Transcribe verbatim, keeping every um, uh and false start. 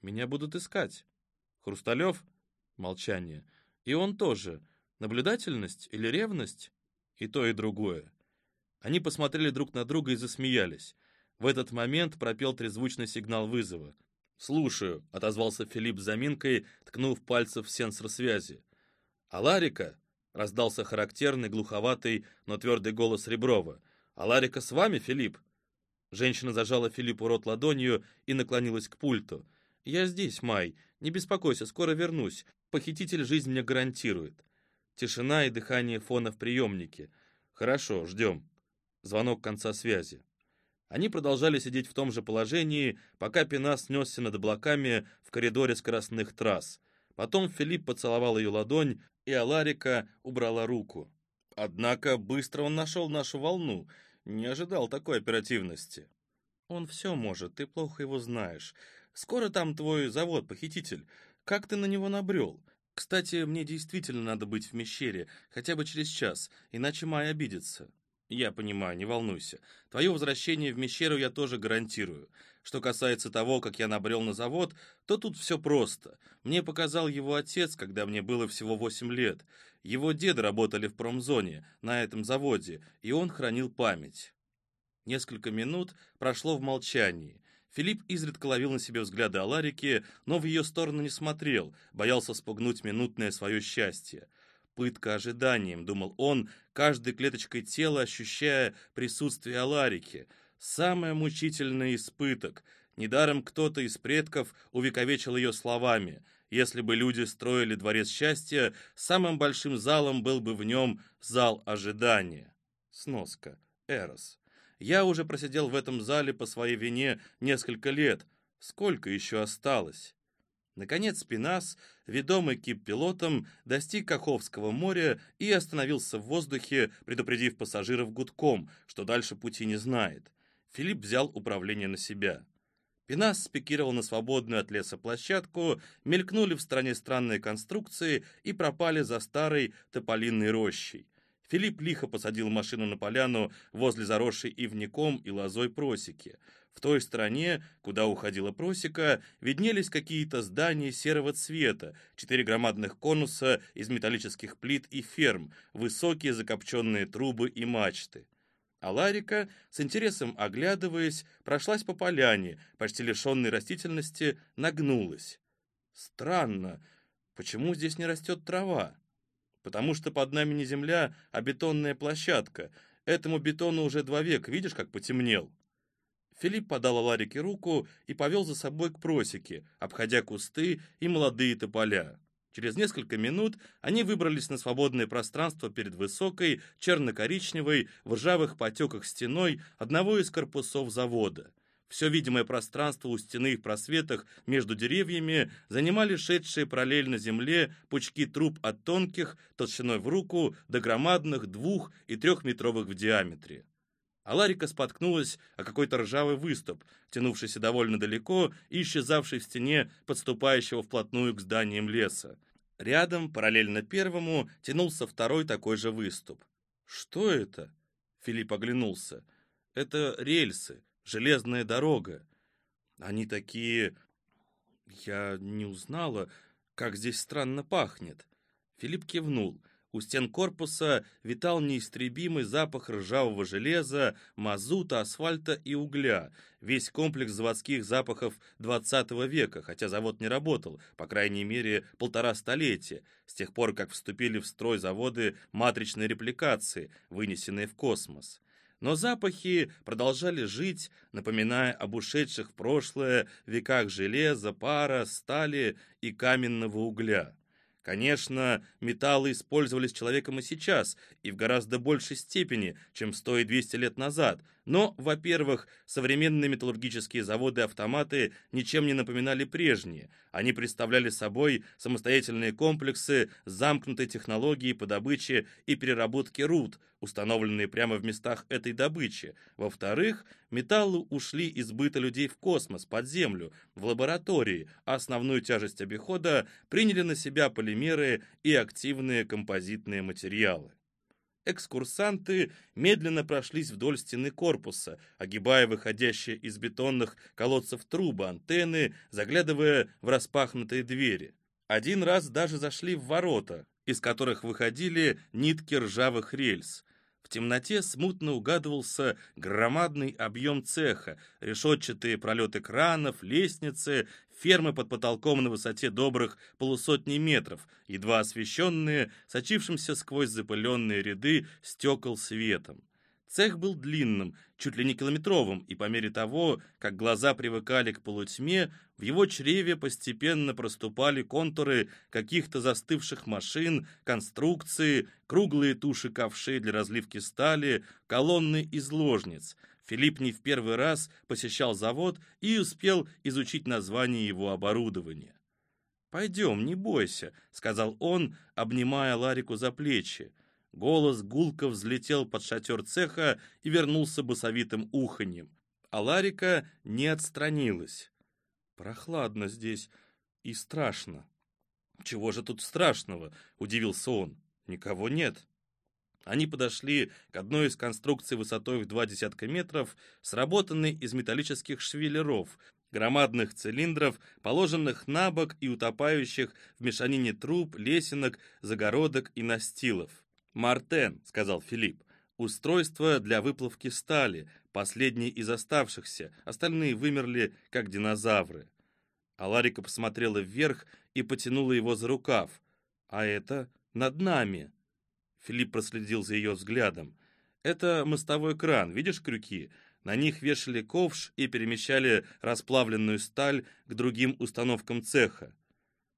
Меня будут искать. Хрусталев? Молчание. И он тоже. Наблюдательность или ревность? И то, и другое. Они посмотрели друг на друга и засмеялись. В этот момент пропел трезвучный сигнал вызова. «Слушаю», — отозвался Филипп с заминкой, ткнув пальцем в сенсор связи. «Аларика?» — раздался характерный, глуховатый, но твердый голос Реброва. «Аларика с вами, Филипп?» Женщина зажала Филиппу рот ладонью и наклонилась к пульту. «Я здесь, Май. Не беспокойся, скоро вернусь. Похититель жизнь мне гарантирует». Тишина и дыхание фона в приемнике. «Хорошо, ждем». Звонок конца связи. Они продолжали сидеть в том же положении, пока Пенас снесся над облаками в коридоре скоростных трасс. Потом Филипп поцеловал ее ладонь, и Аларика убрала руку. Однако быстро он нашел нашу волну. Не ожидал такой оперативности. Он все может, ты плохо его знаешь. Скоро там твой завод-похититель. Как ты на него набрел? Кстати, мне действительно надо быть в Мещере, хотя бы через час, иначе Май обидится. Я понимаю, не волнуйся. Твое возвращение в Мещеру я тоже гарантирую. Что касается того, как я набрел на завод, то тут все просто. Мне показал его отец, когда мне было всего восемь лет. Его деды работали в промзоне, на этом заводе, и он хранил память. Несколько минут прошло в молчании. Филипп изредка ловил на себе взгляды Аларики, но в ее сторону не смотрел, боялся спугнуть минутное свое счастье. Пытка ожиданием, думал он, каждой клеточкой тела ощущая присутствие Аларики. Самое мучительное испыток. Недаром кто-то из предков увековечил ее словами. Если бы люди строили дворец счастья, самым большим залом был бы в нем зал ожидания. Сноска. Эрос. Я уже просидел в этом зале по своей вине несколько лет. Сколько еще осталось? Наконец Пенас, ведомый кип-пилотом, достиг Каховского моря и остановился в воздухе, предупредив пассажиров гудком, что дальше пути не знает. Филипп взял управление на себя. Пенас спикировал на свободную от леса площадку, мелькнули в стороне странные конструкции и пропали за старой тополинной рощей. Филипп лихо посадил машину на поляну возле заросшей ивняком и лозой просеки. В той стороне, куда уходила просека, виднелись какие-то здания серого цвета, четыре громадных конуса из металлических плит и ферм, высокие закопченные трубы и мачты. Аларика, с интересом оглядываясь, прошлась по поляне, почти лишенной растительности, нагнулась. Странно, почему здесь не растет трава? Потому что под нами не земля, а бетонная площадка. Этому бетону уже два века, видишь, как потемнел? Филипп подал Аларике руку и повел за собой к просеке, обходя кусты и молодые тополя. Через несколько минут они выбрались на свободное пространство перед высокой, черно-коричневой, в ржавых потеках стеной одного из корпусов завода. Все видимое пространство у стены и в просветах между деревьями занимали шедшие параллельно земле пучки труб от тонких, толщиной в руку, до громадных двух- и трехметровых в диаметре. Аларика споткнулась о какой-то ржавый выступ, тянувшийся довольно далеко и исчезавший в стене подступающего вплотную к зданиям леса. Рядом, параллельно первому, тянулся второй такой же выступ. «Что это?» — Филипп оглянулся. «Это рельсы, железная дорога. Они такие... Я не узнала, как здесь странно пахнет». Филипп кивнул. У стен корпуса витал неистребимый запах ржавого железа, мазута, асфальта и угля. Весь комплекс заводских запахов двадцатого века, хотя завод не работал, по крайней мере, полтора столетия, с тех пор, как вступили в строй заводы матричной репликации, вынесенные в космос. Но запахи продолжали жить, напоминая об ушедших в прошлое веках железа, пара, стали и каменного угля. Конечно, металлы использовались человеком и сейчас, и в гораздо большей степени, чем сто и двести лет назад. Но, во-первых, современные металлургические заводы-автоматы ничем не напоминали прежние. Они представляли собой самостоятельные комплексы с замкнутой технологией по добыче и переработке руд, установленные прямо в местах этой добычи. Во-вторых, металлы ушли из быта людей в космос, под землю, в лаборатории, а основную тяжесть обихода приняли на себя полимеры и активные композитные материалы. Экскурсанты медленно прошлись вдоль стены корпуса, огибая выходящие из бетонных колодцев трубы, антенны, заглядывая в распахнутые двери. Один раз даже зашли в ворота, из которых выходили нитки ржавых рельс. В темноте смутно угадывался громадный объем цеха, решетчатые пролеты кранов, лестницы, фермы под потолком на высоте добрых полусотни метров, едва освещенные, сочившимся сквозь запыленные ряды стекол светом. Цех был длинным, чуть ли не километровым, и по мере того, как глаза привыкали к полутьме, в его чреве постепенно проступали контуры каких-то застывших машин, конструкции, круглые туши ковшей для разливки стали, колонны из ложниц. Филипп не в первый раз посещал завод и успел изучить название его оборудования. «Пойдем, не бойся», — сказал он, обнимая Ларику за плечи. Голос гулко взлетел под шатер цеха и вернулся басовитым уханьем. А Ларика не отстранилась. «Прохладно здесь и страшно». «Чего же тут страшного?» — удивился он. «Никого нет». Они подошли к одной из конструкций высотой в два десятка метров, сработанной из металлических швеллеров, громадных цилиндров, положенных на бок и утопающих в мешанине труб, лесенок, загородок и настилов. «Мартен», — сказал Филипп, — «устройство для выплавки стали, последний из оставшихся, остальные вымерли, как динозавры». А Ларика посмотрела вверх и потянула его за рукав. «А это над нами». Филипп проследил за ее взглядом. «Это мостовой кран, видишь крюки? На них вешали ковш и перемещали расплавленную сталь к другим установкам цеха».